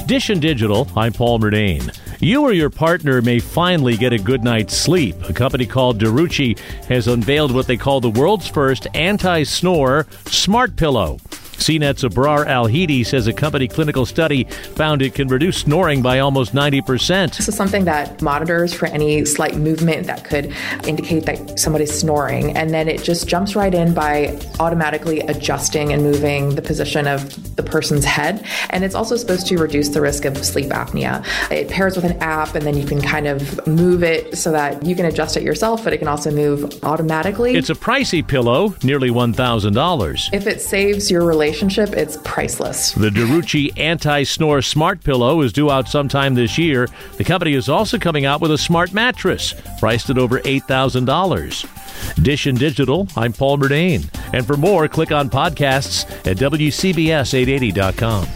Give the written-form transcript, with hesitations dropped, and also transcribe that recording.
Dish and Digital, I'm Paul Murnane. You or your partner may finally get a good night's sleep. A company called Derucci has unveiled what they call the world's first anti-snore smart pillow. CNET's Abrar Al-Hidi says a company clinical study found it can reduce snoring by almost 90%. This is something that monitors for any slight movement that could indicate that somebody's snoring, and then it just jumps right in by automatically adjusting and moving the position of the person's head. And it's also supposed to reduce the risk of sleep apnea. It pairs with an app, and then you can kind of move it so that you can adjust it yourself, but it can also move automatically. It's a pricey pillow, nearly $1,000. If it saves your relationship, it's priceless. The Derucci Anti-Snore Smart Pillow is due out sometime this year. The company is also coming out with a smart mattress, priced at over $8,000. Dish and Digital, I'm Paul Murnane. And for more, click on podcasts at WCBS880.com.